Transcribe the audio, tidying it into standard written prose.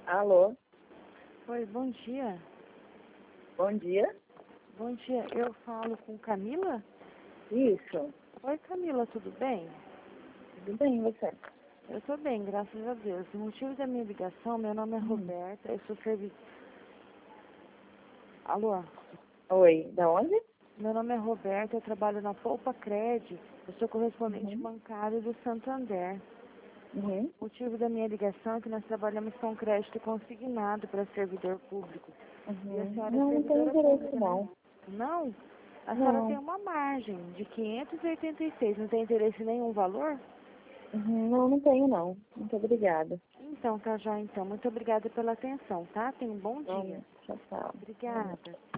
Alô, Oi, bom dia. bom dia. Bom dia, eu falo com Camila? Isso, Oi, Camila, tudo bem? tudo bem, e você? Eu tô bem, graças a Deus. O motivo da minha ligação, meu nome é Roberta, eu sou Alô? Oi, da onde? Meu nome é Roberta, eu trabalho na Poupa Cred, eu sou correspondente bancário do Santander. Uhum. O motivo da minha ligação é que nós trabalhamos com crédito consignado para servidor público. E a senhora é Não, não tenho servidora interesse pública, né? não. Não? A senhora tem Não. uma margem de 586, não tem interesse em nenhum valor? Não, não tenho não. Muito obrigada. Então, tá já então. Muito obrigada pela atenção, tá? Tenha um bom dia. Tchau, tchau. Obrigada.